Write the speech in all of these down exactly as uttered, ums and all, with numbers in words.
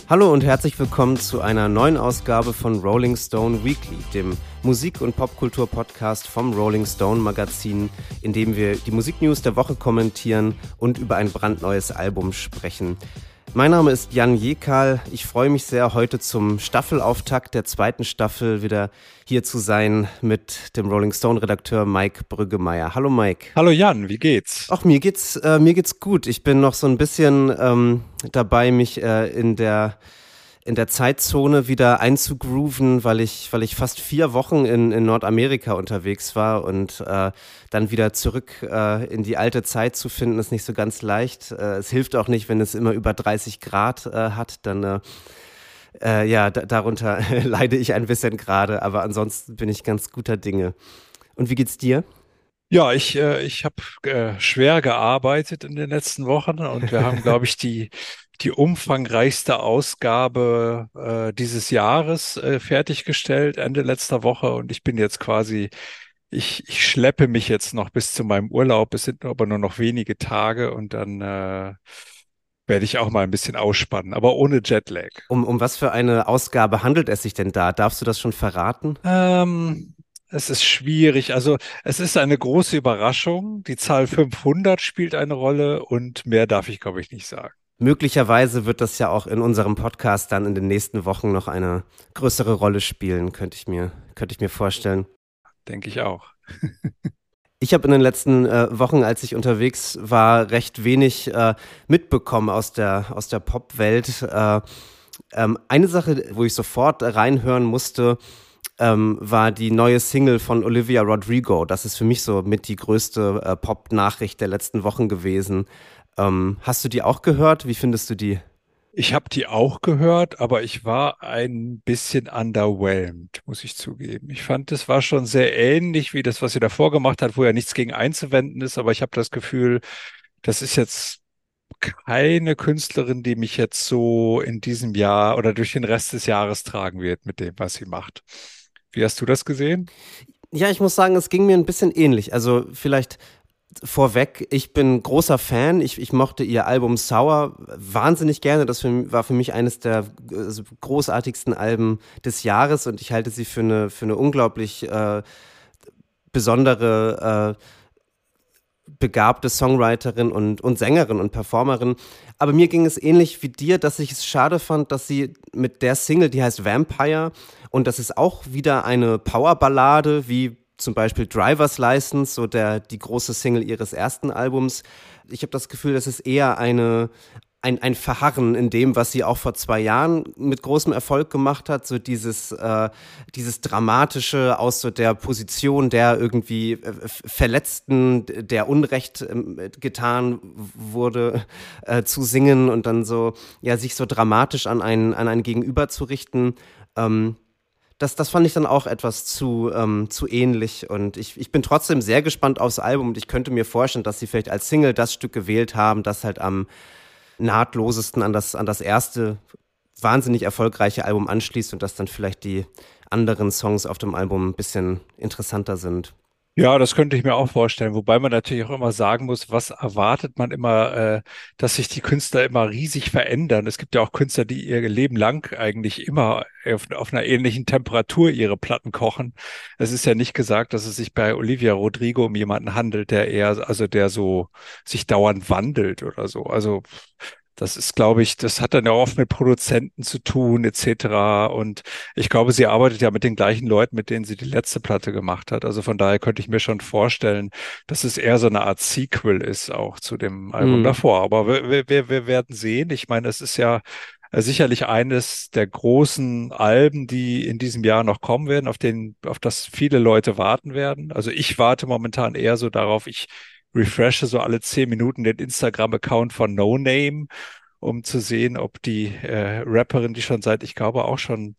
Hallo und herzlich willkommen zu einer neuen Ausgabe von Rolling Stone Weekly, dem Musik- und Popkultur-Podcast vom Rolling Stone Magazin, in dem wir die Musiknews der Woche kommentieren und über ein brandneues Album sprechen. Mein Name ist Jan Jekal. Ich freue mich sehr, heute zum Staffelauftakt der zweiten Staffel wieder hier zu sein mit dem Rolling Stone-Redakteur Mike Brüggemeier. Hallo Mike. Hallo Jan, wie geht's? Ach, mir geht's, äh, mir geht's gut. Ich bin noch so ein bisschen ähm, dabei, mich äh, in der in der Zeitzone wieder einzugrooven, weil ich, weil ich fast vier Wochen in, in Nordamerika unterwegs war und äh, dann wieder zurück äh, in die alte Zeit zu finden, ist nicht so ganz leicht. Äh, es hilft auch nicht, wenn es immer über dreißig Grad äh, hat, dann äh, äh, ja, da, darunter leide ich ein bisschen gerade, aber ansonsten bin ich ganz guter Dinge. Und wie geht's dir? Ja, ich, äh, ich habe äh, schwer gearbeitet in den letzten Wochen und wir haben, glaube ich, die, die umfangreichste Ausgabe äh, dieses Jahres äh, fertiggestellt, Ende letzter Woche. Und ich bin jetzt quasi, ich, ich schleppe mich jetzt noch bis zu meinem Urlaub. Es sind aber nur noch wenige Tage und dann äh, werde ich auch mal ein bisschen ausspannen, aber ohne Jetlag. Um, um was für eine Ausgabe handelt es sich denn da? Darfst du das schon verraten? Ähm, Es ist schwierig. Also es ist eine große Überraschung. Die Zahl fünfhundert spielt eine Rolle und mehr darf ich, glaube ich, nicht sagen. Möglicherweise wird das ja auch in unserem Podcast dann in den nächsten Wochen noch eine größere Rolle spielen, könnte ich mir, könnte ich mir vorstellen. Denke ich auch. Ich habe in den letzten äh, Wochen, als ich unterwegs war, recht wenig äh, mitbekommen aus der, aus der Popwelt. Äh, ähm, eine Sache, wo ich sofort reinhören musste, ähm, war die neue Single von Olivia Rodrigo. Das ist für mich so mit die größte äh, Pop-Nachricht der letzten Wochen gewesen. Ähm, hast du die auch gehört? Wie findest du die? Ich habe die auch gehört, aber ich war ein bisschen underwhelmed, muss ich zugeben. Ich fand, es war schon sehr ähnlich wie das, was sie davor gemacht hat, wo ja nichts gegen einzuwenden ist, aber ich habe das Gefühl, das ist jetzt keine Künstlerin, die mich jetzt so in diesem Jahr oder durch den Rest des Jahres tragen wird mit dem, was sie macht. Wie hast du das gesehen? Ja, ich muss sagen, es ging mir ein bisschen ähnlich. Also vielleicht vorweg, ich bin großer Fan. Ich, ich mochte ihr Album Sour wahnsinnig gerne. Das für, war für mich eines der äh, großartigsten Alben des Jahres und ich halte sie für eine, für eine unglaublich äh, besondere, äh, begabte Songwriterin und, und Sängerin und Performerin. Aber mir ging es ähnlich wie dir, dass ich es schade fand, dass sie mit der Single, die heißt Vampire, und das ist auch wieder eine Powerballade, wie zum Beispiel Driver's License, so der, die große Single ihres ersten Albums. Ich habe das Gefühl, das ist eher eine, ein, ein Verharren in dem, was sie auch vor zwei Jahren mit großem Erfolg gemacht hat, so dieses, äh, dieses Dramatische aus so der Position der irgendwie äh, Verletzten, der Unrecht äh, getan wurde, äh, zu singen und dann so, ja, sich so dramatisch an ein, an ein Gegenüber zu richten. Ähm, das, das fand ich dann auch etwas zu, ähm, zu ähnlich und ich, ich bin trotzdem sehr gespannt aufs Album und ich könnte mir vorstellen, dass sie vielleicht als Single das Stück gewählt haben, das halt am nahtlosesten an das, an das erste wahnsinnig erfolgreiche Album anschließt und dass dann vielleicht die anderen Songs auf dem Album ein bisschen interessanter sind. Ja, das könnte ich mir auch vorstellen, wobei man natürlich auch immer sagen muss, was erwartet man immer, äh, dass sich die Künstler immer riesig verändern. Es gibt ja auch Künstler, die ihr Leben lang eigentlich immer auf, auf einer ähnlichen Temperatur ihre Platten kochen. Es ist ja nicht gesagt, dass es sich bei Olivia Rodrigo um jemanden handelt, der eher, also der so sich dauernd wandelt oder so. Also das ist, glaube ich, das hat dann ja oft mit Produzenten zu tun, et cetera. Und ich glaube, sie arbeitet ja mit den gleichen Leuten, mit denen sie die letzte Platte gemacht hat. Also von daher könnte ich mir schon vorstellen, dass es eher so eine Art Sequel ist, auch zu dem Album Mm. davor. Aber wir, wir, wir werden sehen. Ich meine, es ist ja äh, sicherlich eines der großen Alben, die in diesem Jahr noch kommen werden, auf den, auf das viele Leute warten werden. Also ich warte momentan eher so darauf, ich refreshe so alle zehn Minuten den Instagram-Account von No Name, um zu sehen, ob die äh, Rapperin, die schon seit, ich glaube, auch schon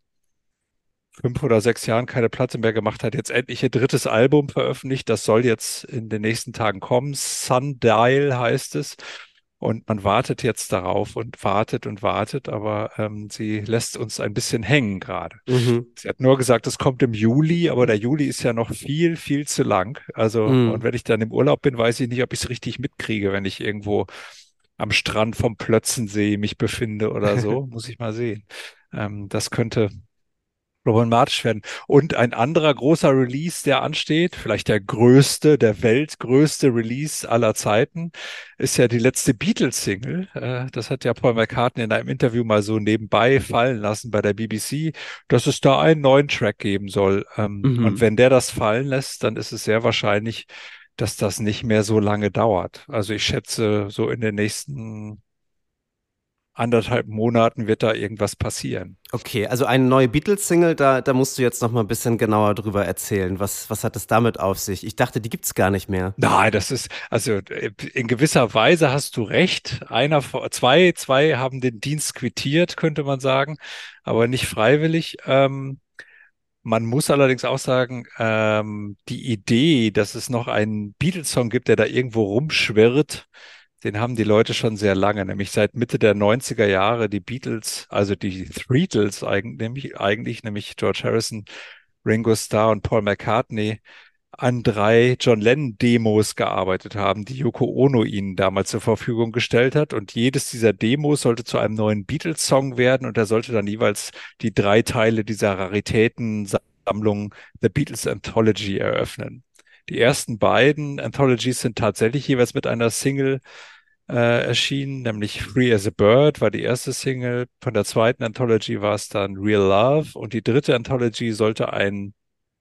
fünf oder sechs Jahren keine Platte mehr gemacht hat, jetzt endlich ihr drittes Album veröffentlicht. Das soll jetzt in den nächsten Tagen kommen. Sundial heißt es. Und man wartet jetzt darauf und wartet und wartet, aber ähm, sie lässt uns ein bisschen hängen gerade. Mhm. Sie hat nur gesagt, es kommt im Juli, aber der Juli ist ja noch viel, viel zu lang. Also, und Mm. wenn ich dann im Urlaub bin, weiß ich nicht, ob ich es richtig mitkriege, wenn ich irgendwo am Strand vom Plötzensee mich befinde oder so. Muss ich mal sehen. Ähm, das könnte problematisch werden. Und ein anderer großer Release, der ansteht, vielleicht der größte, der weltgrößte Release aller Zeiten, ist ja die letzte Beatles-Single. Äh, das hat ja Paul McCartney in einem Interview mal so nebenbei fallen lassen bei der B B C, dass es da einen neuen Track geben soll. Ähm, und Mhm. wenn der das fallen lässt, dann ist es sehr wahrscheinlich, dass das nicht mehr so lange dauert. Also ich schätze, so in den nächsten anderthalb Monaten wird da irgendwas passieren. Okay, also eine neue Beatles-Single, da, da musst du jetzt noch mal ein bisschen genauer drüber erzählen. Was, was hat es damit auf sich? Ich dachte, die gibt's gar nicht mehr. Nein, das ist, also äh, in gewisser Weise hast du recht. Einer, von- zwei, zwei haben den Dienst quittiert, könnte man sagen, aber nicht freiwillig. Ähm, man muss allerdings auch sagen, ähm, die Idee, dass es noch einen Beatles-Song gibt, der da irgendwo rumschwirrt, den haben die Leute schon sehr lange, nämlich seit Mitte der neunziger Jahre die Beatles, also die Threetles eigentlich, eigentlich, nämlich George Harrison, Ringo Starr und Paul McCartney an drei John Lennon-Demos gearbeitet haben, die Yoko Ono ihnen damals zur Verfügung gestellt hat. Und jedes dieser Demos sollte zu einem neuen Beatles-Song werden und er sollte dann jeweils die drei Teile dieser Raritätensammlung The Beatles Anthology eröffnen. Die ersten beiden Anthologies sind tatsächlich jeweils mit einer Single äh, erschienen, nämlich Free as a Bird war die erste Single. Von der zweiten Anthology war es dann Real Love und die dritte Anthology sollte ein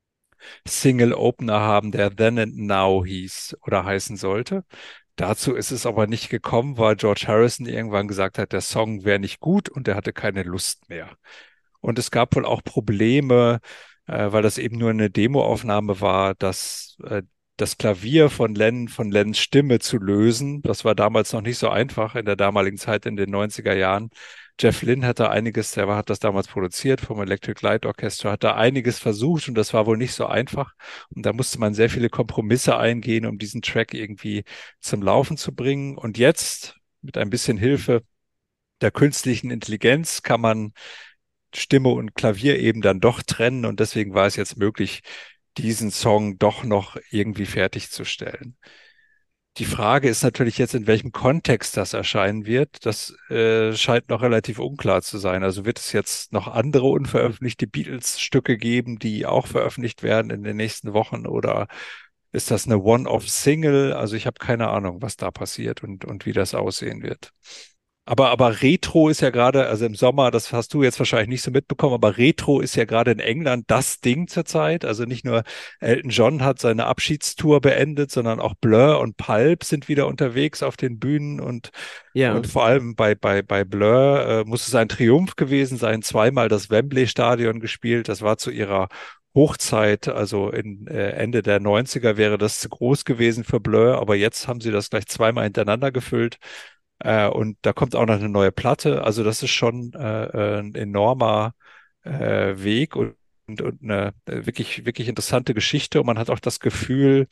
Single-Opener haben, der Then and Now hieß oder heißen sollte. Dazu ist es aber nicht gekommen, weil George Harrison irgendwann gesagt hat, der Song wäre nicht gut und er hatte keine Lust mehr. Und es gab wohl auch Probleme, äh, weil das eben nur eine Demoaufnahme war, dass äh, das Klavier von Lennon, von Lennons Stimme zu lösen. Das war damals noch nicht so einfach in der damaligen Zeit in den neunziger Jahren. Jeff Lynne hatte einiges, der war, hat das damals produziert vom Electric Light Orchestra, hat da einiges versucht und das war wohl nicht so einfach. Und da musste man sehr viele Kompromisse eingehen, um diesen Track irgendwie zum Laufen zu bringen. Und jetzt, mit ein bisschen Hilfe der künstlichen Intelligenz, kann man Stimme und Klavier eben dann doch trennen und deswegen war es jetzt möglich, diesen Song doch noch irgendwie fertigzustellen. Die Frage ist natürlich jetzt, in welchem Kontext das erscheinen wird. Das äh, scheint noch relativ unklar zu sein. Also wird es jetzt noch andere unveröffentlichte Beatles-Stücke geben, die auch veröffentlicht werden in den nächsten Wochen oder ist das eine One-Off-Single? Also ich habe keine Ahnung, was da passiert und, und wie das aussehen wird. Aber, aber Retro ist ja gerade, also im Sommer, das hast du jetzt wahrscheinlich nicht so mitbekommen, aber Retro ist ja gerade in England das Ding zurzeit. Also nicht nur Elton John hat seine Abschiedstour beendet, sondern auch Blur und Pulp sind wieder unterwegs auf den Bühnen und, Ja, und vor allem bei, bei, bei Blur äh, muss es ein Triumph gewesen sein, zweimal das Wembley-Stadion gespielt. Das war zu ihrer Hochzeit, also in äh, Ende der neunziger wäre das zu groß gewesen für Blur, aber jetzt haben sie das gleich zweimal hintereinander gefüllt. Äh, und da kommt auch noch eine neue Platte. Also das ist schon äh, äh, ein enormer äh, Weg und, und, und eine äh, wirklich, wirklich interessante Geschichte. Und man hat auch das Gefühl,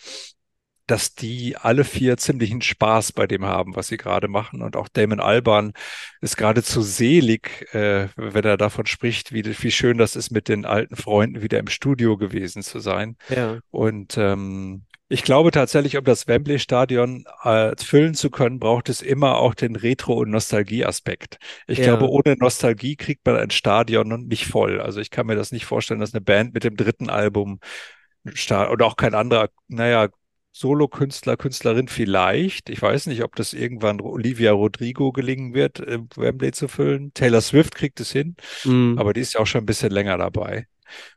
dass die alle vier ziemlichen Spaß bei dem haben, was sie gerade machen. Und auch Damon Albarn ist geradezu selig, äh, wenn er davon spricht, wie, wie schön das ist, mit den alten Freunden wieder im Studio gewesen zu sein. ja, Und ähm, ich glaube tatsächlich, um das Wembley-Stadion äh, füllen zu können, braucht es immer auch den Retro- und Nostalgie-Aspekt. Ich glaube, ja. ohne Nostalgie kriegt man ein Stadion nicht voll. Also ich kann mir das nicht vorstellen, dass eine Band mit dem dritten Album sta- oder auch kein anderer, naja, Solokünstler, Künstlerin vielleicht. Ich weiß nicht, ob das irgendwann Olivia Rodrigo gelingen wird, im Wembley zu füllen. Taylor Swift kriegt es hin, Mm. aber die ist ja auch schon ein bisschen länger dabei.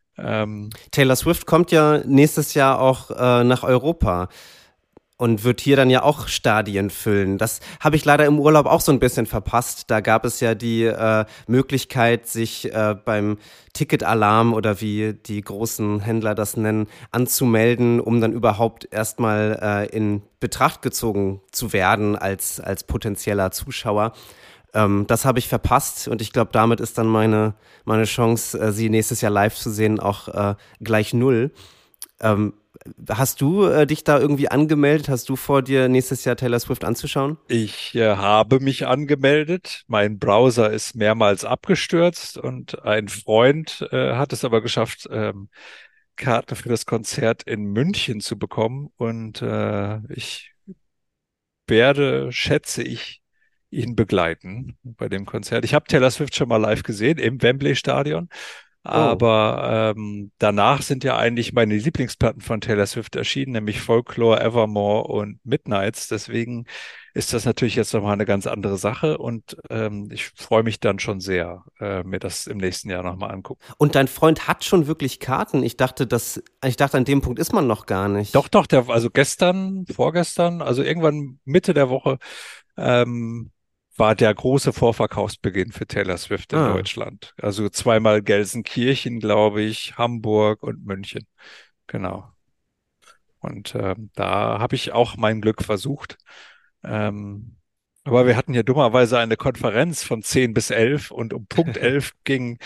Ähm, Taylor Swift kommt ja nächstes Jahr auch äh, nach Europa und wird hier dann ja auch Stadien füllen. Das habe ich leider im Urlaub auch so ein bisschen verpasst. Da gab es ja die äh, Möglichkeit, sich äh, beim Ticketalarm oder wie die großen Händler das nennen, anzumelden, um dann überhaupt erstmal äh, in Betracht gezogen zu werden als, als potenzieller Zuschauer. Ähm, das habe ich verpasst und ich glaube, damit ist dann meine, meine Chance, äh, sie nächstes Jahr live zu sehen, auch äh, gleich null. Ähm, Hast du äh, dich da irgendwie angemeldet? Hast du vor, dir nächstes Jahr Taylor Swift anzuschauen? Ich äh, habe mich angemeldet. Mein Browser ist mehrmals abgestürzt und ein Freund äh, hat es aber geschafft, ähm, Karten für das Konzert in München zu bekommen. Und äh, ich werde, schätze ich, ihn begleiten bei dem Konzert. Ich habe Taylor Swift schon mal live gesehen im Wembley Stadion. Oh. Aber ähm, danach sind ja eigentlich meine Lieblingsplatten von Taylor Swift erschienen, nämlich Folklore, Evermore und Midnights. Deswegen ist das natürlich jetzt nochmal eine ganz andere Sache und ähm, ich freue mich dann schon sehr, äh, mir das im nächsten Jahr nochmal angucken. Und dein Freund hat schon wirklich Karten? Ich dachte, dass, ich dachte, an dem Punkt ist man noch gar Doch, nicht. doch, der, also gestern, vorgestern, also irgendwann Mitte der Woche ähm, war der große Vorverkaufsbeginn für Taylor Swift in Ah. Deutschland. Also zweimal Gelsenkirchen, glaube ich, Hamburg und München. Genau. Und ähm, da habe ich auch mein Glück versucht. Ähm, aber wir hatten ja dummerweise eine Konferenz von zehn bis elf und um Punkt elf ging,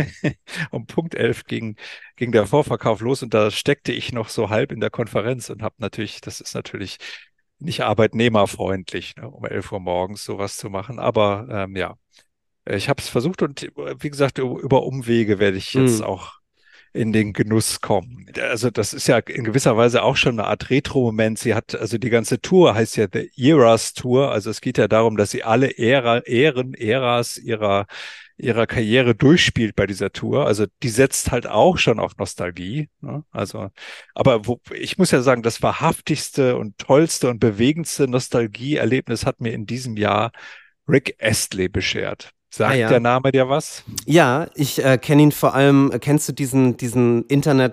um Punkt elf ging, ging der Vorverkauf los und da steckte ich noch so halb in der Konferenz und habe natürlich, das ist natürlich nicht arbeitnehmerfreundlich, ne, um elf Uhr morgens sowas zu machen. Aber ähm, ja, ich habe es versucht und wie gesagt, über Umwege werde ich jetzt Mm. auch in den Genuss kommen. Also das ist ja in gewisser Weise auch schon eine Art Retro-Moment. Sie hat, also die ganze Tour heißt ja The Eras Tour. Also es geht ja darum, dass sie alle Ära, Ähren, Äras ihrer, ihrer Karriere durchspielt bei dieser Tour. Also die setzt halt auch schon auf Nostalgie. Ne? Also, aber wo, ich muss ja sagen, das wahrhaftigste und tollste und bewegendste Nostalgie-Erlebnis hat mir in diesem Jahr Rick Astley beschert. Ah Sagt der ja. Name dir was? Ja, ich äh, kenne ihn vor allem, äh, kennst du diesen, diesen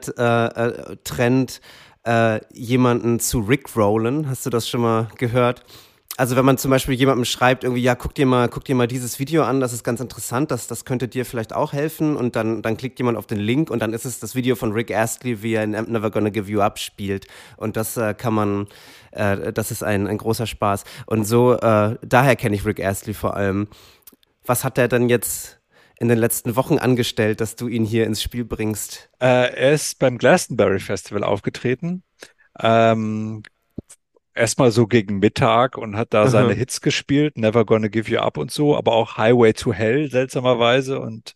Internet-Trend, äh, äh, jemanden zu Rickrollen? Hast du das schon mal gehört? Also wenn man zum Beispiel jemandem schreibt, irgendwie, ja, guck dir mal, guck dir mal dieses Video an, das ist ganz interessant, das, das könnte dir vielleicht auch helfen und dann, dann klickt jemand auf den Link und dann ist es das Video von Rick Astley, wie er in I'm Never Gonna Give You Up spielt und das äh, kann man, äh, das ist ein, ein großer Spaß und so, äh, daher kenne ich Rick Astley vor allem. Was hat er dann jetzt in den letzten Wochen angestellt, dass du ihn hier ins Spiel bringst? Äh, er ist beim Glastonbury Festival aufgetreten. Ähm, Erstmal so gegen Mittag und hat da seine Aha. Hits gespielt, Never Gonna Give You Up und so, aber auch Highway to Hell seltsamerweise und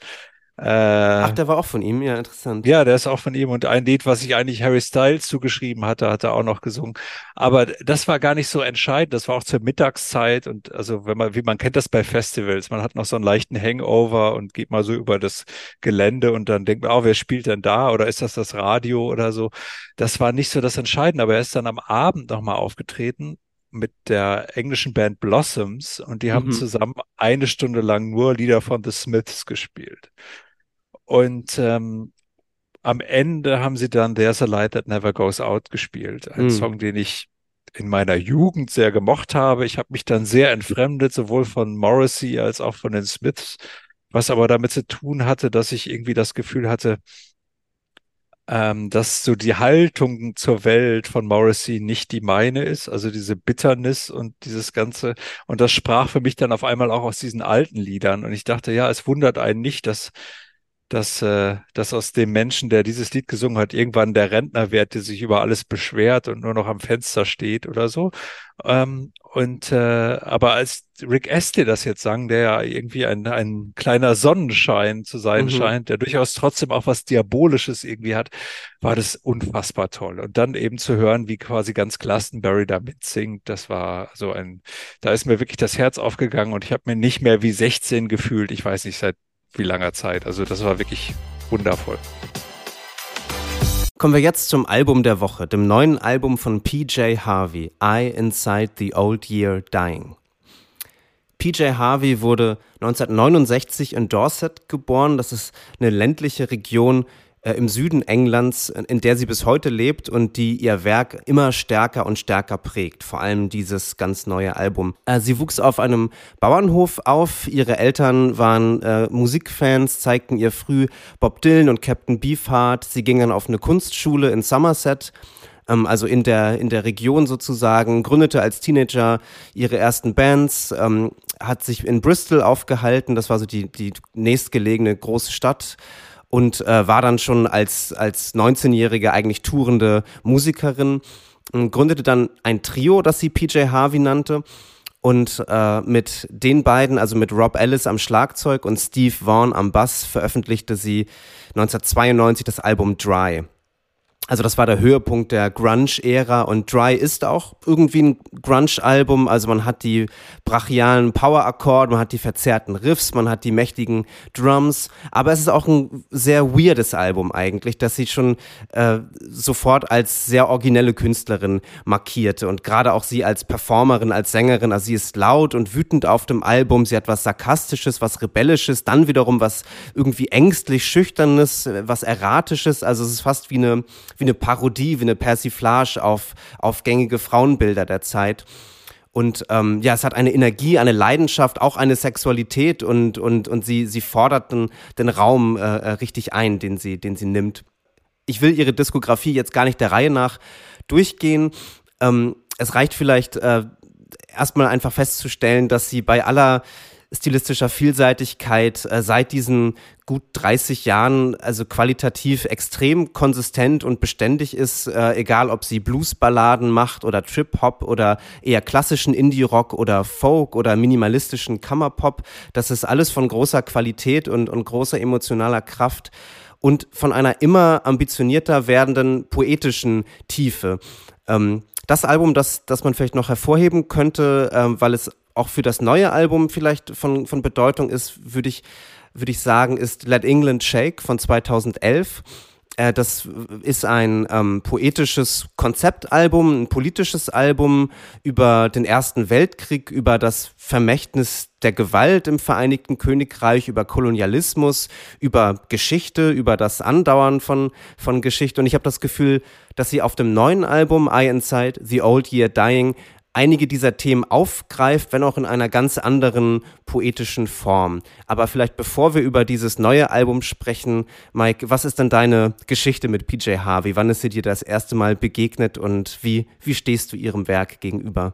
Ach, äh, der war auch von ihm, ja, interessant. ja, der ist auch von ihm und ein Lied, was ich eigentlich Harry Styles zugeschrieben hatte, hat er auch noch gesungen. Aber das war gar nicht so entscheidend. Das war auch zur Mittagszeit und also wenn man, wie man kennt das bei Festivals, man hat noch so einen leichten Hangover und geht mal so über das Gelände und dann denkt man, oh, wer spielt denn da? Oder ist das das Radio oder so? Das war nicht so das Entscheidende, aber er ist dann am Abend nochmal aufgetreten mit der englischen Band Blossoms und die haben Mhm. zusammen eine Stunde lang nur Lieder von The Smiths gespielt. Und ähm, am Ende haben sie dann There's a Light That Never Goes Out gespielt. Ein Mhm. Song, den ich in meiner Jugend sehr gemocht habe. Ich habe mich dann sehr entfremdet, sowohl von Morrissey als auch von den Smiths, was aber damit zu tun hatte, dass ich irgendwie das Gefühl hatte, ähm, dass so die Haltung zur Welt von Morrissey nicht die meine ist, also diese Bitternis und dieses Ganze. Und das sprach für mich dann auf einmal auch aus diesen alten Liedern. Und ich dachte, ja, es wundert einen nicht, dass dass, äh, dass aus dem Menschen, der dieses Lied gesungen hat, irgendwann der Rentner wird, der sich über alles beschwert und nur noch am Fenster steht oder so. Ähm, und äh, aber als Rick Astley das jetzt sang, der ja irgendwie ein, ein kleiner Sonnenschein zu sein Mhm. scheint, der durchaus trotzdem auch was Diabolisches irgendwie hat, war das unfassbar toll. Und dann eben zu hören, wie quasi ganz Glastonbury da mitsingt, das war so ein, da ist mir wirklich das Herz aufgegangen und ich habe mir nicht mehr wie sechzehn gefühlt. Ich weiß nicht, seit wie langer Zeit. Also das war wirklich wundervoll. Kommen wir jetzt zum Album der Woche, dem neuen Album von P J Harvey, I Inside the Old Year Dying. P J Harvey wurde neunzehnhundertneunundsechzig in Dorset geboren. Das ist eine ländliche Region äh, im Süden Englands, in der sie bis heute lebt und die ihr Werk immer stärker und stärker prägt. Vor allem dieses ganz neue Album. Äh, sie wuchs auf einem Bauernhof auf. Ihre Eltern waren äh, Musikfans, zeigten ihr früh Bob Dylan und Captain Beefheart. Sie ging dann auf eine Kunstschule in Somerset, also in der, in der Region sozusagen, gründete als Teenager ihre ersten Bands, ähm, hat sich in Bristol aufgehalten, das war so die, die nächstgelegene große Stadt und äh, war dann schon als, als neunzehnjährige eigentlich tourende Musikerin, ähm, gründete dann ein Trio, das sie P J Harvey nannte und äh, mit den beiden, also mit Rob Ellis am Schlagzeug und Steve Vaughan am Bass, veröffentlichte sie neunzehnhundertzweiundneunzig das Album Dry. Also das war der Höhepunkt der Grunge-Ära und Dry ist auch irgendwie ein Grunge-Album. Also man hat die brachialen Power-Akkorde, man hat die verzerrten Riffs, man hat die mächtigen Drums. Aber es ist auch ein sehr weirdes Album eigentlich, das sie schon äh, sofort als sehr originelle Künstlerin markierte. Und gerade auch sie als Performerin, als Sängerin, also sie ist laut und wütend auf dem Album. Sie hat was Sarkastisches, was Rebellisches, dann wiederum was irgendwie ängstlich Schüchternes, was Erratisches. Also es ist fast wie eine wie eine Parodie, wie eine Persiflage auf, auf gängige Frauenbilder der Zeit. Und ähm, ja, es hat eine Energie, eine Leidenschaft, auch eine Sexualität und, und, und sie, sie fordert den, den Raum äh, richtig ein, den sie, den sie nimmt. Ich will ihre Diskografie jetzt gar nicht der Reihe nach durchgehen. Ähm, es reicht vielleicht äh, erstmal einfach festzustellen, dass sie bei aller stilistischer Vielseitigkeit äh, seit diesen gut dreißig Jahren also qualitativ extrem konsistent und beständig ist, äh, egal ob sie Bluesballaden macht oder Trip-Hop oder eher klassischen Indie-Rock oder Folk oder minimalistischen Kammerpop. Das ist alles von großer Qualität und, und großer emotionaler Kraft und von einer immer ambitionierter werdenden poetischen Tiefe. Ähm, das Album, das, das man vielleicht noch hervorheben könnte, ähm, weil es auch für das neue Album vielleicht von, von Bedeutung ist, würde ich, würde ich sagen, ist Let England Shake von zweitausendelf. Äh, das ist ein ähm, poetisches Konzeptalbum, ein politisches Album über den Ersten Weltkrieg, über das Vermächtnis der Gewalt im Vereinigten Königreich, über Kolonialismus, über Geschichte, über das Andauern von, von Geschichte. Und ich habe das Gefühl, dass sie auf dem neuen Album I Inside the Old Year Dying einige dieser Themen aufgreift, wenn auch in einer ganz anderen poetischen Form. Aber vielleicht bevor wir über dieses neue Album sprechen, Mike, was ist denn deine Geschichte mit P J Harvey? Wann ist sie dir das erste Mal begegnet und wie, wie stehst du ihrem Werk gegenüber?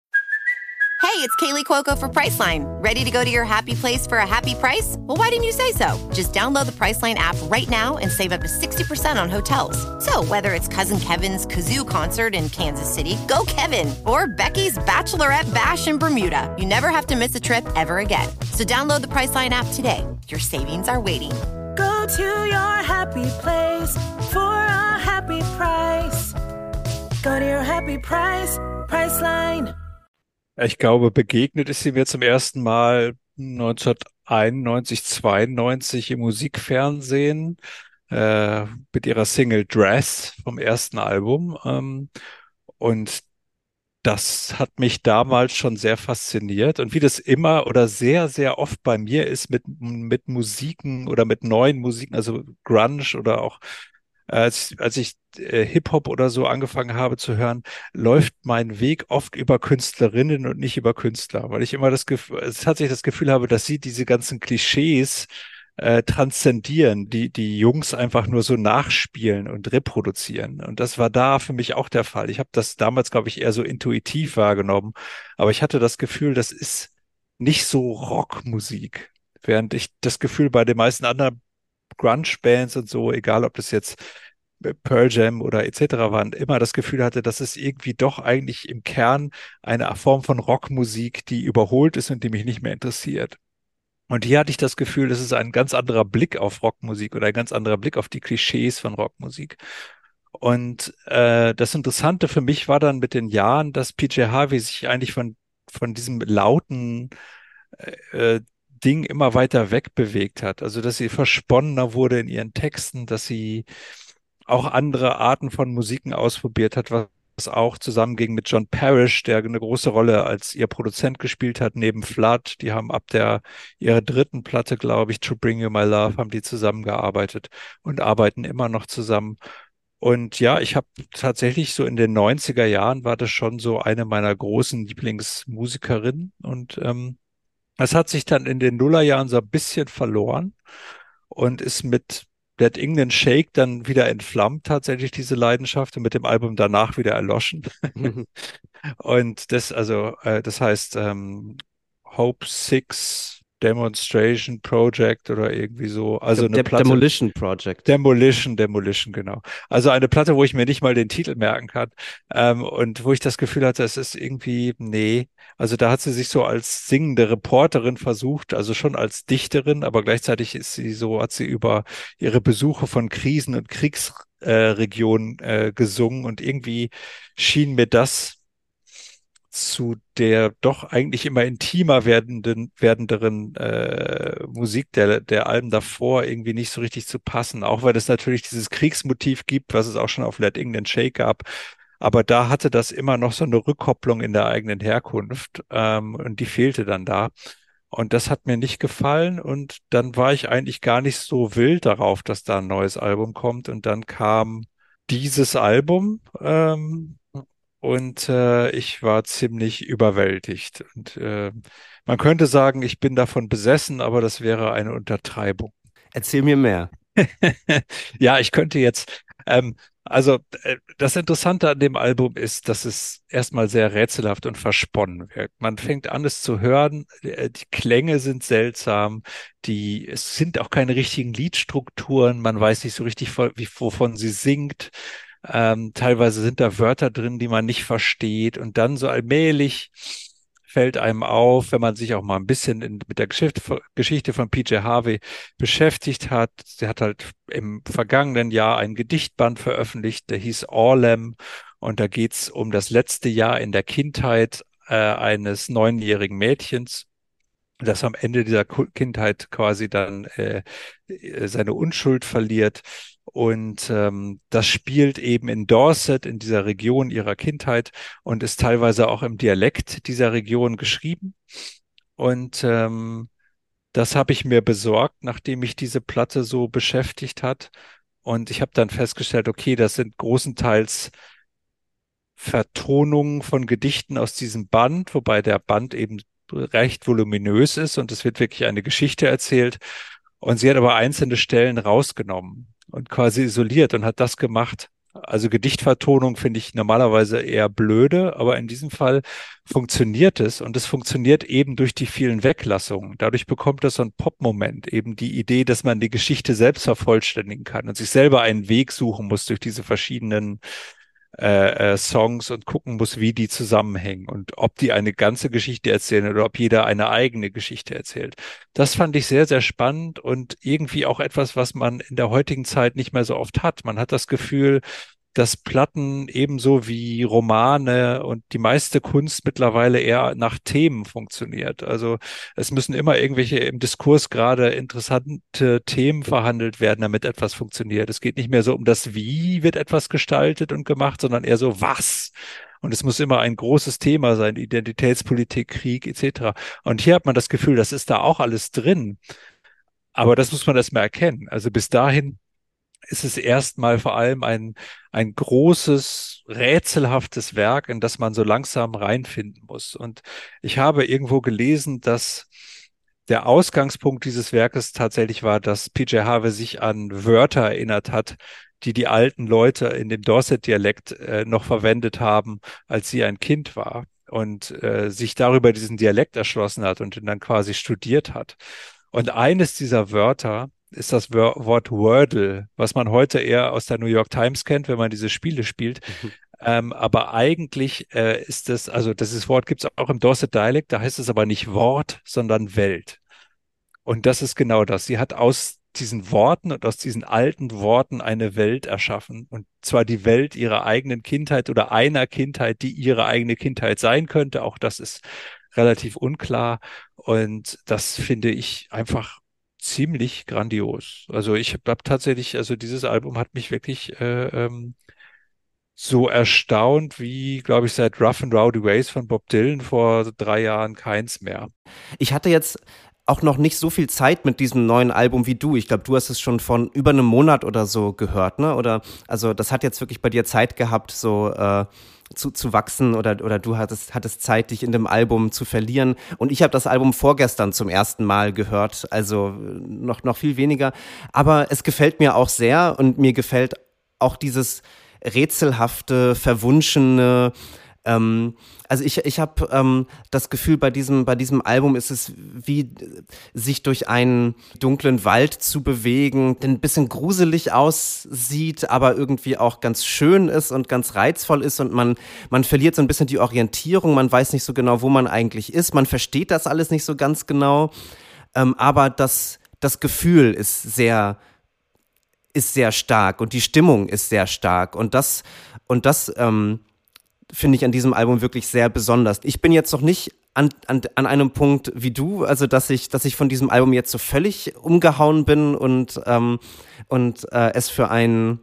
Hey, it's Kaylee Cuoco for Priceline. Ready to go to your happy place for a happy price? Well, why didn't you say so? Just download the Priceline app right now and save up to sixty percent on hotels. So whether it's Cousin Kevin's Kazoo Concert in Kansas City, go Kevin, or Becky's Bachelorette Bash in Bermuda, you never have to miss a trip ever again. So download the Priceline app today. Your savings are waiting. Go to your happy place for a happy price. Go to your happy price, Priceline. Ich glaube, begegnet ist sie mir zum ersten Mal neunzehnhunderteinundneunzig, zweiundneunzig im Musikfernsehen äh, mit ihrer Single Dress vom ersten Album. Ähm, und das hat mich damals schon sehr fasziniert. Und wie das immer oder sehr, sehr oft bei mir ist mit, mit Musiken oder mit neuen Musiken, also Grunge oder auch Als, als ich äh, Hip-Hop oder so angefangen habe zu hören, läuft mein Weg oft über Künstlerinnen und nicht über Künstler, weil ich immer das Gefühl, tatsächlich das Gefühl habe, dass sie diese ganzen Klischees äh, transzendieren, die die Jungs einfach nur so nachspielen und reproduzieren. Und das war da für mich auch der Fall. Ich habe das damals, glaube ich, eher so intuitiv wahrgenommen, aber ich hatte das Gefühl, das ist nicht so Rockmusik, während ich das Gefühl bei den meisten anderen Grunge-Bands und so, egal ob das jetzt Pearl Jam oder et cetera waren, immer das Gefühl hatte, dass es irgendwie doch eigentlich im Kern eine Form von Rockmusik, die überholt ist und die mich nicht mehr interessiert. Und hier hatte ich das Gefühl, das ist ein ganz anderer Blick auf Rockmusik oder ein ganz anderer Blick auf die Klischees von Rockmusik. Und äh, das Interessante für mich war dann mit den Jahren, dass P J Harvey sich eigentlich von, von diesem lauten äh, Ding immer weiter wegbewegt hat. Also, dass sie versponnener wurde in ihren Texten, dass sie auch andere Arten von Musiken ausprobiert hat, was auch zusammenging mit John Parrish, der eine große Rolle als ihr Produzent gespielt hat, neben Flood. Die haben ab der ihrer dritten Platte, glaube ich, To Bring You My Love, haben die zusammengearbeitet und arbeiten immer noch zusammen. Und ja, ich habe tatsächlich so in den neunziger Jahren war das schon so eine meiner großen Lieblingsmusikerinnen und ähm, es hat sich dann in den Nullerjahren so ein bisschen verloren und ist mit Let England Shake dann wieder entflammt, tatsächlich diese Leidenschaft, und mit dem Album danach wieder erloschen. Mhm. Und das, also, äh, das heißt ähm, Hope Six Demonstration Project oder irgendwie so. Also eine De Platte. Demolition Project. Demolition, Demolition, genau. Also eine Platte, wo ich mir nicht mal den Titel merken kann ähm, und wo ich das Gefühl hatte, es ist irgendwie, nee. Also da hat sie sich so als singende Reporterin versucht, also schon als Dichterin, aber gleichzeitig ist sie so, hat sie über ihre Besuche von Krisen und Kriegs Ostregion äh, äh, gesungen und irgendwie schien mir das zu der doch eigentlich immer intimer werdenden, werdenderen äh, Musik der, der Alben davor irgendwie nicht so richtig zu passen. Auch weil es natürlich dieses Kriegsmotiv gibt, was es auch schon auf Let England Shake gab. Aber da hatte das immer noch so eine Rückkopplung in der eigenen Herkunft ähm, und die fehlte dann da. Und das hat mir nicht gefallen und dann war ich eigentlich gar nicht so wild darauf, dass da ein neues Album kommt. Und dann kam dieses Album ähm, und äh, ich war ziemlich überwältigt. Und äh, man könnte sagen, ich bin davon besessen, aber das wäre eine Untertreibung. Erzähl mir mehr. Ja, ich könnte jetzt, ähm, also äh, das Interessante an dem Album ist, dass es erstmal sehr rätselhaft und versponnen wirkt. Man fängt an, es zu hören, äh, die Klänge sind seltsam, die, es sind auch keine richtigen Liedstrukturen, man weiß nicht so richtig, vo- wie, wovon sie singt. Ähm, teilweise sind da Wörter drin, die man nicht versteht und dann so allmählich fällt einem auf, wenn man sich auch mal ein bisschen in, mit der Geschichte, Geschichte von P J Harvey beschäftigt hat. Sie hat halt im vergangenen Jahr einen Gedichtband veröffentlicht, der hieß Orlem. Und da geht's um das letzte Jahr in der Kindheit äh, eines neunjährigen Mädchens, das am Ende dieser Kindheit quasi dann äh, seine Unschuld verliert. Und ähm, das spielt eben in Dorset, in dieser Region ihrer Kindheit und ist teilweise auch im Dialekt dieser Region geschrieben. Und ähm, das habe ich mir besorgt, nachdem mich diese Platte so beschäftigt hat. Und ich habe dann festgestellt, okay, das sind großenteils Vertonungen von Gedichten aus diesem Band, wobei der Band eben recht voluminös ist und es wird wirklich eine Geschichte erzählt. Und sie hat aber einzelne Stellen rausgenommen und quasi isoliert und hat das gemacht. Also Gedichtvertonung finde ich normalerweise eher blöde, aber in diesem Fall funktioniert es und es funktioniert eben durch die vielen Weglassungen. Dadurch bekommt das so einen Pop-Moment, eben die Idee, dass man die Geschichte selbst vervollständigen kann und sich selber einen Weg suchen muss durch diese verschiedenen Äh, äh, Songs und gucken muss, wie die zusammenhängen und ob die eine ganze Geschichte erzählen oder ob jeder eine eigene Geschichte erzählt. Das fand ich sehr, sehr spannend und irgendwie auch etwas, was man in der heutigen Zeit nicht mehr so oft hat. Man hat das Gefühl, dass Platten ebenso wie Romane und die meiste Kunst mittlerweile eher nach Themen funktioniert. Also es müssen immer irgendwelche im Diskurs gerade interessante Themen verhandelt werden, damit etwas funktioniert. Es geht nicht mehr so um das Wie wird etwas gestaltet und gemacht, sondern eher so was. Und es muss immer ein großes Thema sein, Identitätspolitik, Krieg et cetera. Und hier hat man das Gefühl, das ist da auch alles drin. Aber das muss man erstmal erkennen. Also bis dahin ist es erstmal vor allem ein, ein großes, rätselhaftes Werk, in das man so langsam reinfinden muss. Und ich habe irgendwo gelesen, dass der Ausgangspunkt dieses Werkes tatsächlich war, dass P J Harvey sich an Wörter erinnert hat, die die alten Leute in dem Dorset-Dialekt äh, noch verwendet haben, als sie ein Kind war und äh, sich darüber diesen Dialekt erschlossen hat und ihn dann quasi studiert hat. Und eines dieser Wörter ist das Wort Wordle, was man heute eher aus der New York Times kennt, wenn man diese Spiele spielt. Mhm. Ähm, aber eigentlich äh, ist es, also dieses Wort gibt es auch im Dorset-Dialekt, da heißt es aber nicht Wort, sondern Welt. Und das ist genau das. Sie hat aus diesen Worten und aus diesen alten Worten eine Welt erschaffen. Und zwar die Welt ihrer eigenen Kindheit oder einer Kindheit, die ihre eigene Kindheit sein könnte. Auch das ist relativ unklar. Und das finde ich einfach ziemlich grandios. Also ich habe tatsächlich, also dieses Album hat mich wirklich äh, ähm, so erstaunt wie, glaube ich, seit Rough and Rowdy Ways von Bob Dylan vor drei Jahren keins mehr. Ich hatte jetzt auch noch nicht so viel Zeit mit diesem neuen Album wie du. Ich glaube, du hast es schon von über einem Monat oder so gehört, ne? Oder also das hat jetzt wirklich bei dir Zeit gehabt, so äh, zu, zu wachsen oder, oder du hattest, hattest Zeit, dich in dem Album zu verlieren. Und ich habe das Album vorgestern zum ersten Mal gehört, also noch, noch viel weniger. Aber es gefällt mir auch sehr und mir gefällt auch dieses rätselhafte, verwunschene, ähm, also ich, ich habe ähm, das Gefühl, bei diesem, bei diesem Album ist es wie sich durch einen dunklen Wald zu bewegen, der ein bisschen gruselig aussieht, aber irgendwie auch ganz schön ist und ganz reizvoll ist und man, man verliert so ein bisschen die Orientierung, man weiß nicht so genau, wo man eigentlich ist, man versteht das alles nicht so ganz genau, ähm, aber das, das Gefühl ist sehr ist sehr stark und die Stimmung ist sehr stark und das, und das ähm, finde ich an diesem Album wirklich sehr besonders. Ich bin jetzt noch nicht an, an, an einem Punkt wie du, also dass ich, dass ich von diesem Album jetzt so völlig umgehauen bin und, ähm, und äh, es für ein,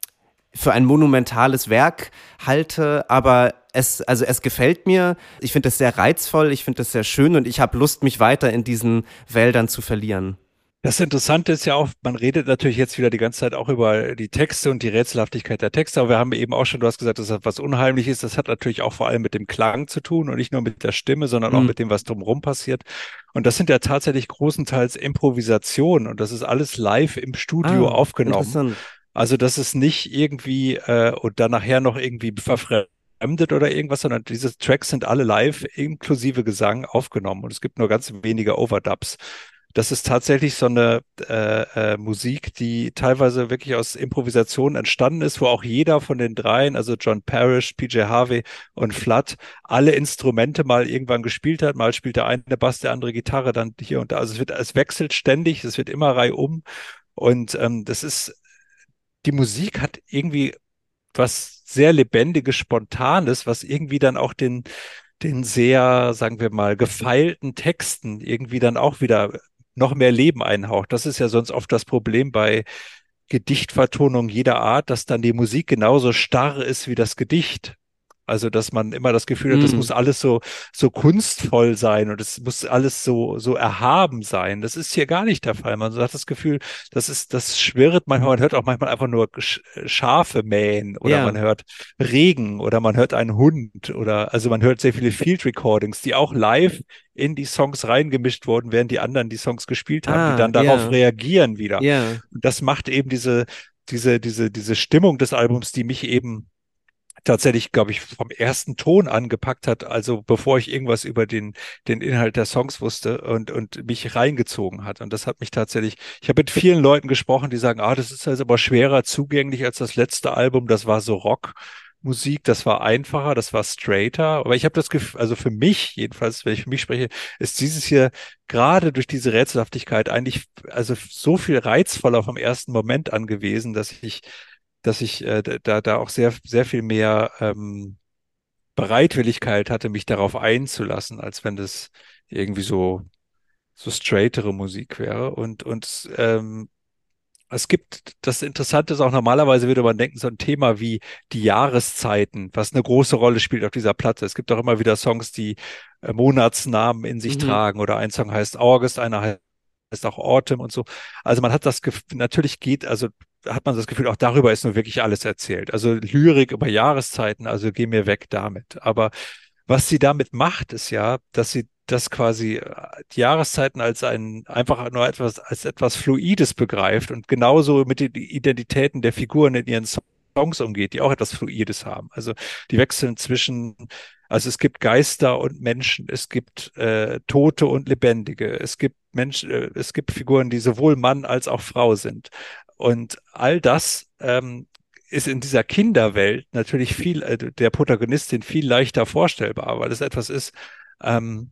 für ein monumentales Werk halte, aber es, also es gefällt mir. Ich finde es sehr reizvoll, ich finde es sehr schön und ich habe Lust, mich weiter in diesen Wäldern zu verlieren. Das Interessante ist ja auch, man redet natürlich jetzt wieder die ganze Zeit auch über die Texte und die Rätselhaftigkeit der Texte, aber wir haben eben auch schon, du hast gesagt, dass das was unheimlich ist. Das hat natürlich auch vor allem mit dem Klang zu tun und nicht nur mit der Stimme, sondern auch Mhm. mit dem, was drumherum passiert. Und das sind ja tatsächlich großenteils Improvisationen und das ist alles live im Studio Ah, aufgenommen. interessant. Also das ist nicht irgendwie äh, und dann nachher noch irgendwie verfremdet oder irgendwas, sondern diese Tracks sind alle live inklusive Gesang aufgenommen und es gibt nur ganz wenige Overdubs. Das ist tatsächlich so eine äh, äh, Musik, die teilweise wirklich aus Improvisation entstanden ist, wo auch jeder von den dreien, also John Parrish, P J Harvey und Flood, alle Instrumente mal irgendwann gespielt hat. Mal spielt der eine Bass, der andere Gitarre, dann hier und da. Also es wird, es wechselt ständig, es wird immer reihum. Und ähm, das ist, die Musik hat irgendwie was sehr Lebendiges, Spontanes, was irgendwie dann auch den, den sehr, sagen wir mal, gefeilten Texten irgendwie dann auch wieder noch mehr Leben einhaucht. Das ist ja sonst oft das Problem bei Gedichtvertonungen jeder Art, dass dann die Musik genauso starr ist wie das Gedicht. Also, dass man immer das Gefühl hat, das Mm. muss alles so, so kunstvoll sein und es muss alles so, so erhaben sein. Das ist hier gar nicht der Fall. Man hat das Gefühl, das ist, das schwirrt manchmal. Man hört auch manchmal einfach nur Sch- Schafe mähen oder Ja. man hört Regen oder man hört einen Hund oder, also man hört sehr viele Field Recordings, die auch live in die Songs reingemischt wurden, während die anderen die Songs gespielt haben, Ah, die dann darauf ja. reagieren wieder. Ja. Und das macht eben diese, diese, diese, diese Stimmung des Albums, die mich eben tatsächlich, glaube ich, vom ersten Ton angepackt hat, also bevor ich irgendwas über den, den Inhalt der Songs wusste und, und mich reingezogen hat. Und das hat mich tatsächlich, ich habe mit vielen Leuten gesprochen, die sagen, ah, das ist also aber schwerer zugänglich als das letzte Album, das war so Rockmusik, das war einfacher, das war straighter. Aber ich habe das Gefühl, also für mich jedenfalls, wenn ich für mich spreche, ist dieses hier gerade durch diese Rätselhaftigkeit eigentlich also so viel reizvoller vom ersten Moment an gewesen, dass ich dass ich äh, da, da auch sehr, sehr viel mehr ähm, Bereitwilligkeit hatte, mich darauf einzulassen, als wenn das irgendwie so, so straightere Musik wäre. Und, und ähm, es gibt, das Interessante ist auch, normalerweise würde man denken, so ein Thema wie die Jahreszeiten, was eine große Rolle spielt auf dieser Platte. Es gibt auch immer wieder Songs, die äh, Monatsnamen in sich Mhm. tragen oder ein Song heißt August, einer heißt ist auch Autumn und so. Also man hat das Gefühl, natürlich geht, also hat man das Gefühl, auch darüber ist nur wirklich alles erzählt. Also Lyrik über Jahreszeiten, also geh mir weg damit. Aber was sie damit macht, ist ja, dass sie das quasi die Jahreszeiten als ein, einfach nur etwas, als etwas Fluides begreift und genauso mit den Identitäten der Figuren in ihren Songs umgeht, die auch etwas Fluides haben. Also die wechseln zwischen Also es gibt Geister und Menschen, es gibt äh, Tote und Lebendige, es gibt Menschen, äh, es gibt Figuren, die sowohl Mann als auch Frau sind. Und all das ähm, ist in dieser Kinderwelt natürlich viel, äh, der Protagonistin viel leichter vorstellbar, weil es etwas ist, ähm,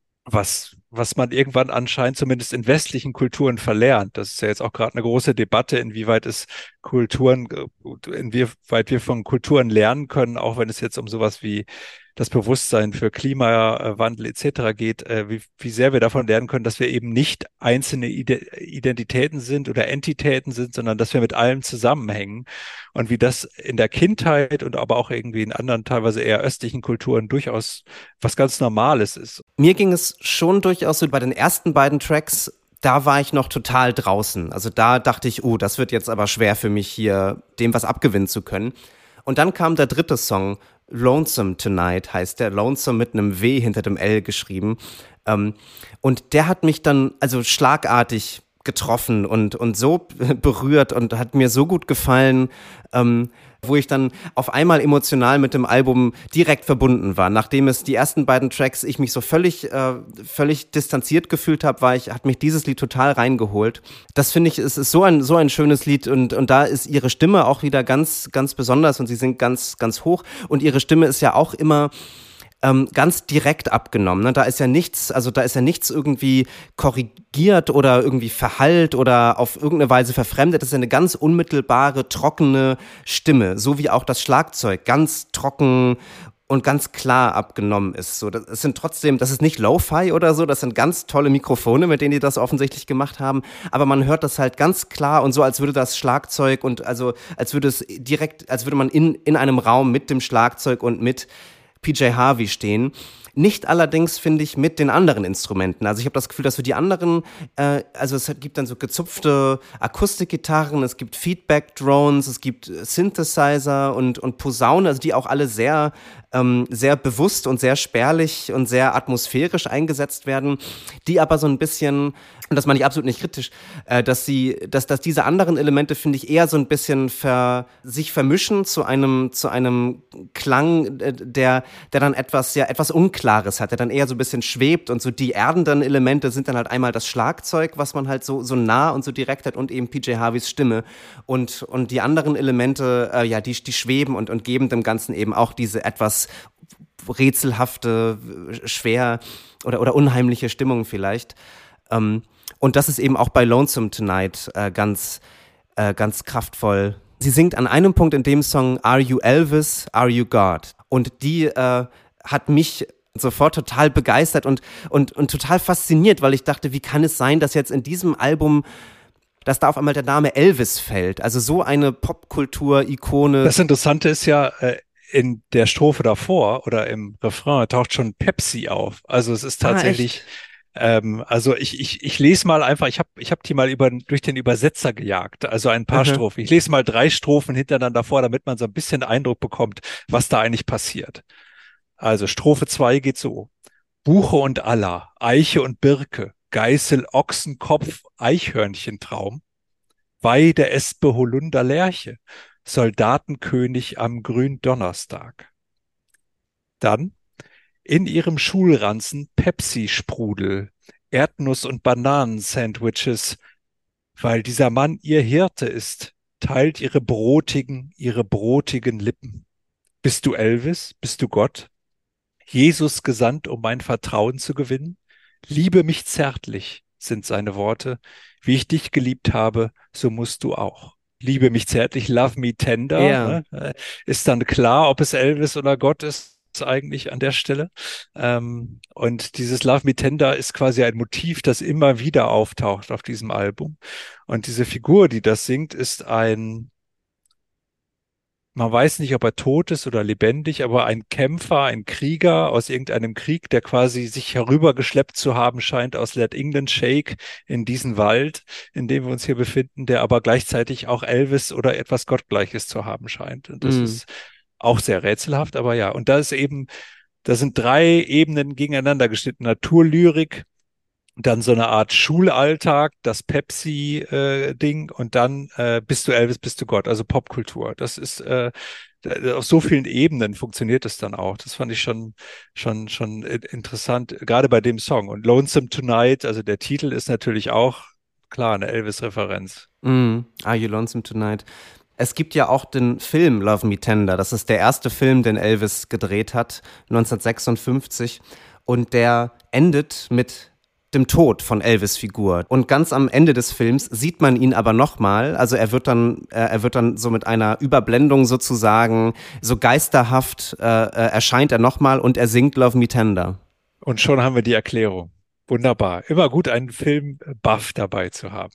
was, was man irgendwann anscheinend zumindest in westlichen Kulturen verlernt. Das ist ja jetzt auch gerade eine große Debatte, inwieweit es Kulturen, inwieweit wir von Kulturen lernen können, auch wenn es jetzt um sowas wie das Bewusstsein für Klimawandel et cetera geht, äh, wie, wie sehr wir davon lernen können, dass wir eben nicht einzelne Ide- Identitäten sind oder Entitäten sind, sondern dass wir mit allem zusammenhängen und wie das in der Kindheit und aber auch irgendwie in anderen teilweise eher östlichen Kulturen durchaus was ganz Normales ist. Mir ging es schon durchaus so bei den ersten beiden Tracks, da war ich noch total draußen. Also da dachte ich, oh, das wird jetzt aber schwer für mich hier, dem was abgewinnen zu können. Und dann kam der dritte Song, Lonesome Tonight heißt der, Lonesome mit einem W hinter dem L geschrieben. Ähm, und der hat mich dann also schlagartig getroffen und, und so berührt und hat mir so gut gefallen, ähm, wo ich dann auf einmal emotional mit dem Album direkt verbunden war. Nachdem es die ersten beiden Tracks, ich mich so völlig, äh, völlig distanziert gefühlt habe, war ich, hat mich dieses Lied total reingeholt. Das finde ich, es ist so ein, so ein schönes Lied und, und da ist ihre Stimme auch wieder ganz, ganz besonders und sie singt ganz, ganz hoch und ihre Stimme ist ja auch immer ähm, ganz direkt abgenommen. Ne? Da ist ja nichts, also da ist ja nichts irgendwie korrigiert oder irgendwie verhallt oder auf irgendeine Weise verfremdet. Das ist ja eine ganz unmittelbare, trockene Stimme, so wie auch das Schlagzeug ganz trocken und ganz klar abgenommen ist. So, das sind trotzdem, das ist nicht Lo-Fi oder so, das sind ganz tolle Mikrofone, mit denen die das offensichtlich gemacht haben, aber man hört das halt ganz klar und so, als würde das Schlagzeug und also, als würde es direkt, als würde man in, in einem Raum mit dem Schlagzeug und mit P J Harvey stehen. Nicht allerdings, finde ich, mit den anderen Instrumenten. Also ich habe das Gefühl, dass für die anderen, äh, also es gibt dann so gezupfte Akustikgitarren, es gibt Feedback-Drones, es gibt Synthesizer und, und Posaune, also die auch alle sehr, ähm, sehr bewusst und sehr spärlich und sehr atmosphärisch eingesetzt werden, die aber so ein bisschen, und das meine ich absolut nicht kritisch, äh, dass sie, dass, dass diese anderen Elemente, finde ich, eher so ein bisschen ver, sich vermischen zu einem, zu einem Klang, äh, der, der dann etwas, ja, etwas Unklares hat, der dann eher so ein bisschen schwebt und so die erdenden Elemente sind dann halt einmal das Schlagzeug, was man halt so, so nah und so direkt hat und eben P J Harveys Stimme und, und die anderen Elemente, äh, ja, die, die schweben und, und geben dem Ganzen eben auch diese etwas rätselhafte, schwer oder, oder unheimliche Stimmung vielleicht. Ähm, Und das ist eben auch bei Lonesome Tonight äh, ganz, äh, ganz kraftvoll. Sie singt an einem Punkt in dem Song Are You Elvis, Are You God? Und die äh, hat mich sofort total begeistert und, und, und total fasziniert, weil ich dachte, wie kann es sein, dass jetzt in diesem Album, dass da auf einmal der Name Elvis fällt? Also so eine Popkultur-Ikone. Das Interessante ist ja, äh, in der Strophe davor oder im Refrain taucht schon Pepsi auf. Also es ist tatsächlich... Ah, Ähm, also ich, ich, ich lese mal einfach, ich habe ich hab die mal über, durch den Übersetzer gejagt, also ein paar aha. Strophen. Ich lese mal drei Strophen hintereinander vor, damit man so ein bisschen Eindruck bekommt, was da eigentlich passiert. Also Strophe zwei geht so. Buche und Aller, Eiche und Birke, Geißel, Ochsenkopf, Eichhörnchentraum, Weide, Espe, Holunder, Lerche, Soldatenkönig am Gründonnerstag. Dann in ihrem Schulranzen Pepsi-Sprudel, Erdnuss- und Bananensandwiches, weil dieser Mann ihr Hirte ist, teilt ihre brotigen, ihre brotigen Lippen. Bist du Elvis? Bist du Gott? Jesus gesandt, um mein Vertrauen zu gewinnen? Liebe mich zärtlich, sind seine Worte. Wie ich dich geliebt habe, so musst du auch. Liebe mich zärtlich, love me Ja. tender. Ne? Ist dann klar, ob es Elvis oder Gott ist eigentlich an der Stelle. Ähm, und dieses Love Me Tender ist quasi ein Motiv, das immer wieder auftaucht auf diesem Album. Und diese Figur, die das singt, ist ein, man weiß nicht, ob er tot ist oder lebendig, aber ein Kämpfer, ein Krieger aus irgendeinem Krieg, der quasi sich herübergeschleppt zu haben scheint aus Let England Shake in diesen Wald, in dem wir uns hier befinden, der aber gleichzeitig auch Elvis oder etwas Gottgleiches zu haben scheint. Und das Mm. ist auch sehr rätselhaft, aber ja. Und da ist eben, da sind drei Ebenen gegeneinander geschnitten. Naturlyrik, dann so eine Art Schulalltag, das Pepsi-Ding äh, und dann äh, bist du Elvis, bist du Gott, also Popkultur. Das ist äh, auf so vielen Ebenen funktioniert es dann auch. Das fand ich schon schon schon interessant, gerade bei dem Song. Und Lonesome Tonight, also der Titel ist natürlich auch klar eine Elvis-Referenz. Mm. Are You Lonesome Tonight? Es gibt ja auch den Film Love Me Tender. Das ist der erste Film, den Elvis gedreht hat, neunzehnhundertsechsundfünfzig. Und der endet mit dem Tod von Elvis' Figur. Und ganz am Ende des Films sieht man ihn aber nochmal. Also er wird dann, äh, er wird dann so mit einer Überblendung sozusagen, so geisterhaft äh, äh, erscheint er nochmal und er singt Love Me Tender. Und schon haben wir die Erklärung. Wunderbar. Immer gut, einen Film-Buff dabei zu haben.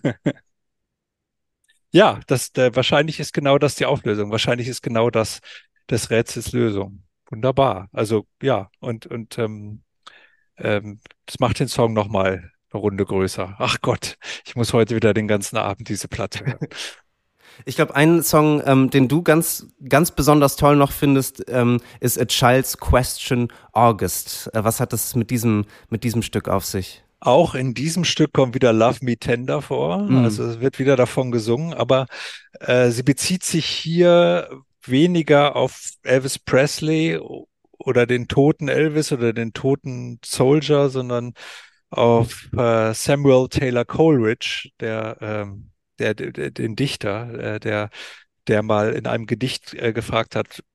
Ja, das, äh, wahrscheinlich ist genau das die Auflösung. Wahrscheinlich ist genau das des Rätsels Lösung. Wunderbar. Also ja, und, und ähm, ähm, das macht den Song nochmal eine Runde größer. Ach Gott, ich muss heute wieder den ganzen Abend diese Platte hören. Ich glaube, ein Song, ähm, den du ganz, ganz besonders toll noch findest, ähm, ist A Child's Question August. Äh, was hat das mit diesem, mit diesem Stück auf sich? Auch in diesem Stück kommt wieder Love Me Tender vor. Mm. Also es wird wieder davon gesungen, aber äh, sie bezieht sich hier weniger auf Elvis Presley oder den toten Elvis oder den toten Soldier, sondern auf äh, Samuel Taylor Coleridge, der, ähm, der, der, den Dichter, äh, der, der mal in einem Gedicht äh, gefragt hat,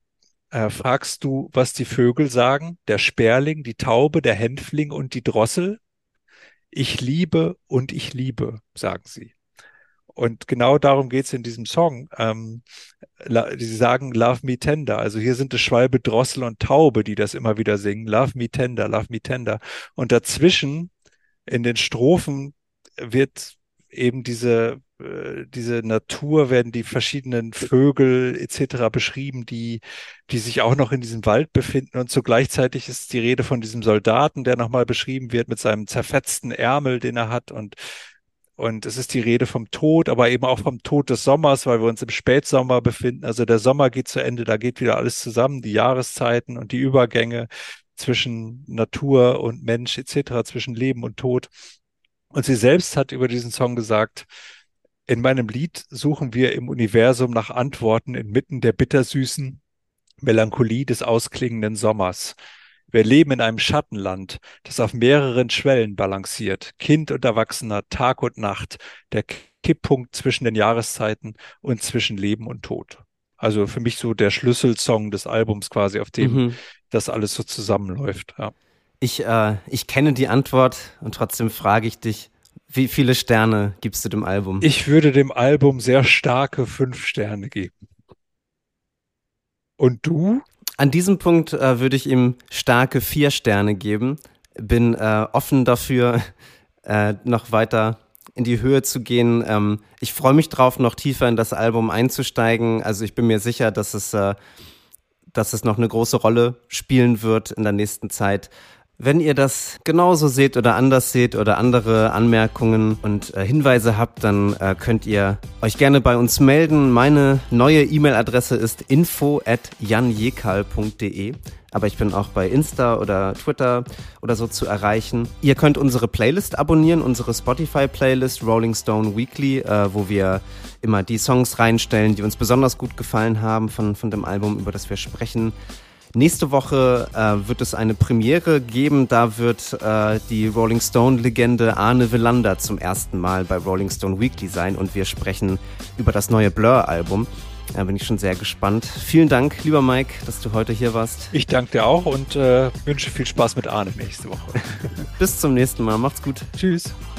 Äh, fragst du, was die Vögel sagen? Der Sperling, die Taube, der Hänfling und die Drossel? Ich liebe und ich liebe, sagen sie. Und genau darum geht es in diesem Song. Ähm, sie sagen Love me tender. Also hier sind es Schwalbe, Drossel und Taube, die das immer wieder singen. Love me tender, love me tender. Und dazwischen in den Strophen wird eben diese, äh, diese Natur, werden die verschiedenen Vögel et cetera beschrieben, die, die sich auch noch in diesem Wald befinden. Und so gleichzeitig ist die Rede von diesem Soldaten, der nochmal beschrieben wird mit seinem zerfetzten Ärmel, den er hat. Und Und es ist die Rede vom Tod, aber eben auch vom Tod des Sommers, weil wir uns im Spätsommer befinden. Also der Sommer geht zu Ende, da geht wieder alles zusammen, die Jahreszeiten und die Übergänge zwischen Natur und Mensch et cetera, zwischen Leben und Tod. Und sie selbst hat über diesen Song gesagt, in meinem Lied suchen wir im Universum nach Antworten inmitten der bittersüßen Melancholie des ausklingenden Sommers. Wir leben in einem Schattenland, das auf mehreren Schwellen balanciert. Kind und Erwachsener, Tag und Nacht, der Kipppunkt zwischen den Jahreszeiten und zwischen Leben und Tod. Also für mich so der Schlüsselsong des Albums quasi, auf dem mhm. das alles so zusammenläuft. Ja. Ich, äh, ich kenne die Antwort und trotzdem frage ich dich, wie viele Sterne gibst du dem Album? Ich würde dem Album sehr starke fünf Sterne geben. Und du? An diesem Punkt äh, würde ich ihm starke vier Sterne geben. Bin äh, offen dafür, äh, noch weiter in die Höhe zu gehen. Ähm, ich freue mich drauf, noch tiefer in das Album einzusteigen. Also ich bin mir sicher, dass es, äh, dass es noch eine große Rolle spielen wird in der nächsten Zeit. Wenn ihr das genauso seht oder anders seht oder andere Anmerkungen und äh, Hinweise habt, dann äh, könnt ihr euch gerne bei uns melden. Meine neue E-Mail-Adresse ist info at janjekal punkt de, aber ich bin auch bei Insta oder Twitter oder so zu erreichen. Ihr könnt unsere Playlist abonnieren, unsere Spotify-Playlist Rolling Stone Weekly, äh, wo wir immer die Songs reinstellen, die uns besonders gut gefallen haben von, von dem Album, über das wir sprechen. Nächste Woche äh, wird es eine Premiere geben, da wird äh, die Rolling Stone-Legende Arne Wilander zum ersten Mal bei Rolling Stone Weekly sein und wir sprechen über das neue Blur-Album. Da bin ich schon sehr gespannt. Vielen Dank, lieber Mike, dass du heute hier warst. Ich danke dir auch und äh, wünsche viel Spaß mit Arne nächste Woche. Bis zum nächsten Mal, macht's gut. Tschüss.